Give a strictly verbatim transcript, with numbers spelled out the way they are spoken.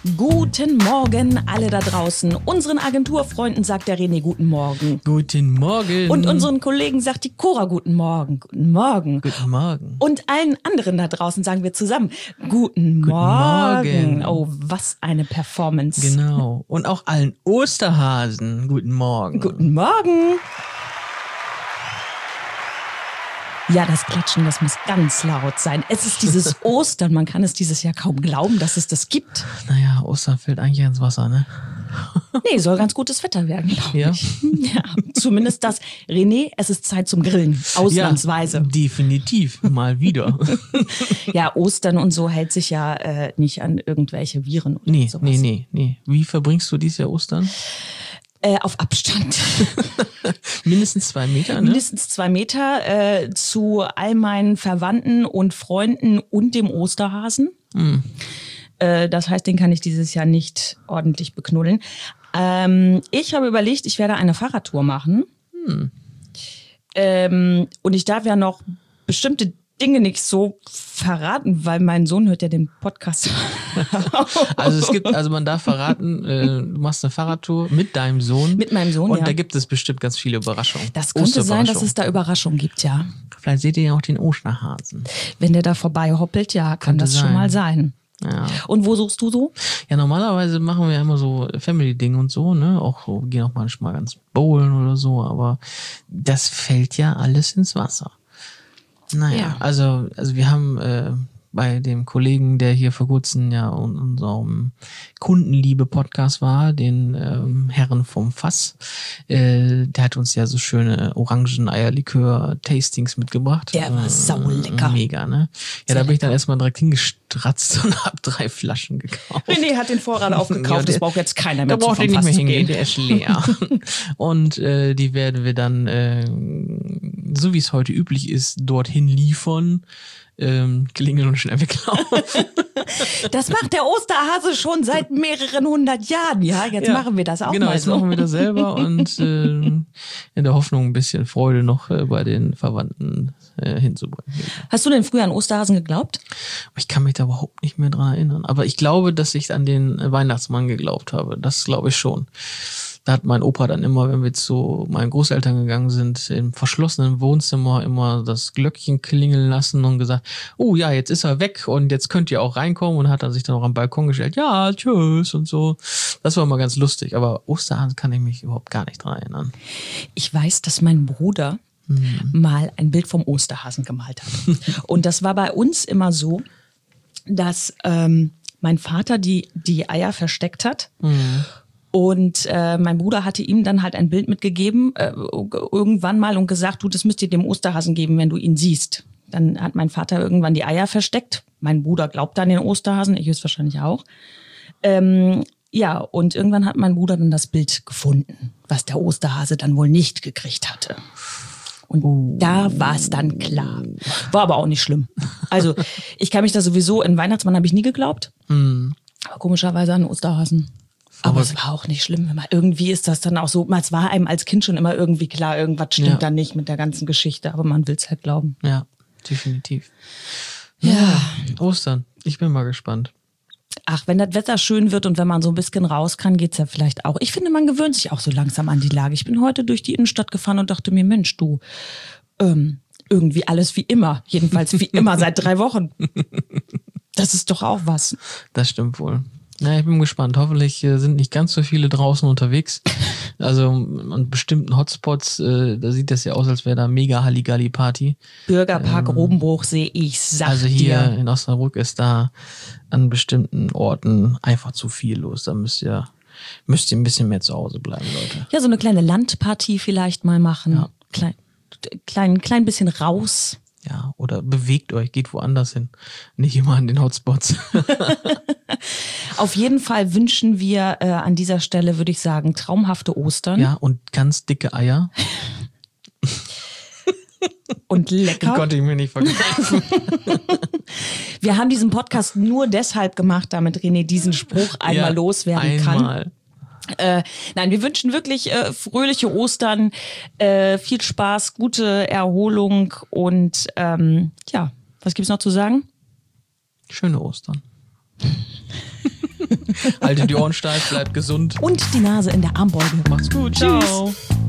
Guten Morgen alle da draußen. Unseren Agenturfreunden sagt der René guten Morgen. Guten Morgen. Und unseren Kollegen sagt die Cora guten Morgen. Guten Morgen. Guten Morgen. Und allen anderen da draußen sagen wir zusammen guten, Guten Morgen. Morgen. Oh, was eine Performance. Genau. Und auch allen Osterhasen guten Morgen. Guten Morgen. Ja, das Klatschen, das muss ganz laut sein. Es ist dieses Ostern, man kann es dieses Jahr kaum glauben, dass es das gibt. Naja, Ostern fällt eigentlich ins Wasser, ne? Nee, soll ganz gutes Wetter werden, glaube Ja? ich. Ja, zumindest das. René, es ist Zeit zum Grillen, ausnahmsweise. Ja, definitiv, mal wieder. Ja, Ostern und so hält sich ja äh, nicht an irgendwelche Viren oder Nee, sowas. nee, nee, nee. Wie verbringst du dieses Jahr Ostern? Äh, auf Abstand. Mindestens zwei Meter, ne? Mindestens zwei Meter äh, zu all meinen Verwandten und Freunden und dem Osterhasen. Mm. Äh, das heißt, den kann ich dieses Jahr nicht ordentlich beknuddeln. Ähm, ich habe überlegt, ich werde eine Fahrradtour machen. Hm. Ähm, und ich darf ja noch bestimmte Dinge nicht so verraten, weil mein Sohn hört ja den Podcast. Also es gibt, also man darf verraten, äh, du machst eine Fahrradtour mit deinem Sohn. Mit meinem Sohn, Und ja. da gibt es bestimmt ganz viele Überraschungen. Das könnte sein, dass Osterüberraschungen. es da Überraschungen gibt, ja. Vielleicht seht ihr ja auch den Osterhasen. Wenn der da vorbei hoppelt, ja, kann Könnte das schon sein. mal sein. Ja. Und wo suchst du so? Ja, normalerweise machen wir ja immer so Family-Ding und so, ne? Auch so, gehen auch manchmal ganz bowlen oder so, aber das fällt ja alles ins Wasser. Naja, Ja. also, also wir haben äh, bei dem Kollegen, der hier vor kurzem ja in unserem Kundenliebe-Podcast war, den ähm, Herren vom Fass, äh, der hat uns ja so schöne Orangen-Eierlikör-Tastings mitgebracht. Der war Äh, saulecker. Mega, ne? Ja, Sehr da bin ich dann lecker. erstmal direkt hingestratzt und hab drei Flaschen gekauft. René hat den Vorrat Ja, aufgekauft, der- das braucht jetzt keiner Da mehr zu braucht ihr vom nicht mehr Fass zu hingehen, gehen. der ist leer. Und äh, die werden wir dann, äh, so wie es heute üblich ist, dorthin liefern, ähm, klingeln und schnell weglaufen. Das macht der Osterhase schon seit mehreren hundert Jahren, ja. Jetzt Ja, machen wir das auch genau, mal jetzt so. machen wir das selber und äh, in der Hoffnung, ein bisschen Freude noch äh, bei den Verwandten äh, hinzubringen. Hast du denn früher an Osterhasen geglaubt? Ich kann mich da überhaupt nicht mehr dran erinnern. Aber ich glaube, dass ich an den Weihnachtsmann geglaubt habe. Das glaube ich schon. Da hat mein Opa dann immer, wenn wir zu meinen Großeltern gegangen sind, im verschlossenen Wohnzimmer immer das Glöckchen klingeln lassen und gesagt, oh ja, jetzt ist er weg und jetzt könnt ihr auch reinkommen, und hat dann sich dann auch am Balkon gestellt, ja, tschüss und so. Das war immer ganz lustig, aber Osterhasen kann ich mich überhaupt gar nicht dran erinnern. Ich weiß, dass mein Bruder mal ein Bild vom Osterhasen gemalt hat. Und das war bei uns immer so, dass ähm, mein Vater die, die Eier versteckt hat. Mhm. Und äh, mein Bruder hatte ihm dann halt ein Bild mitgegeben, äh, irgendwann mal, und gesagt, du, das müsst ihr dem Osterhasen geben, wenn du ihn siehst. Dann hat mein Vater irgendwann die Eier versteckt. Mein Bruder glaubt an den Osterhasen, ich höchstwahrscheinlich auch. Ähm, ja, und irgendwann hat mein Bruder dann das Bild gefunden, was der Osterhase dann wohl nicht gekriegt hatte. Und Oh. da war es dann klar. War aber auch nicht schlimm. Also ich kann mich da sowieso, in Weihnachtsmann habe ich nie geglaubt. Mhm. Aber komischerweise an Osterhasen. Aber es war auch nicht schlimm. Immer. Irgendwie ist das dann auch so, es war einem als Kind schon immer irgendwie klar, irgendwas stimmt Ja. da nicht mit der ganzen Geschichte, aber man will es halt glauben. Ja, definitiv. Ja. Ostern. Ich bin mal gespannt. Ach, wenn das Wetter schön wird und wenn man so ein bisschen raus kann, geht's ja vielleicht auch. Ich finde, man gewöhnt sich auch so langsam an die Lage. Ich bin heute durch die Innenstadt gefahren und dachte mir, Mensch, du, ähm, irgendwie alles wie immer. Jedenfalls wie immer seit drei Wochen. Das ist doch auch was. Das stimmt wohl. Na, ich bin gespannt. Hoffentlich äh, sind nicht ganz so viele draußen unterwegs. Also an bestimmten Hotspots, äh, da sieht das ja aus, als wäre da mega Halligalli-Party. Bürgerpark Robenbruch sehe ich, sag Also hier dir. in Osnabrück ist da an bestimmten Orten einfach zu viel los. Da müsst ihr, müsst ihr ein bisschen mehr zu Hause bleiben, Leute. Ja, so eine kleine Landpartie vielleicht mal machen. Ja. Klein, klein, klein bisschen raus. Ja, oder bewegt euch, geht woanders hin. Nicht immer an den Hotspots. Auf jeden Fall wünschen wir äh, an dieser Stelle, würde ich sagen, traumhafte Ostern. Ja, und ganz dicke Eier. Und lecker. Konnte ich mir nicht vergreifen. Wir haben diesen Podcast nur deshalb gemacht, damit René diesen Spruch einmal Ja, loswerden kann. einmal. Äh, nein, wir wünschen wirklich äh, fröhliche Ostern, äh, viel Spaß, gute Erholung und ähm, ja, was gibt's noch zu sagen? Schöne Ostern. Haltet die Ohren steif, bleibt gesund. Und die Nase in der Armbeuge. Macht's gut. Tschüss. Ciao.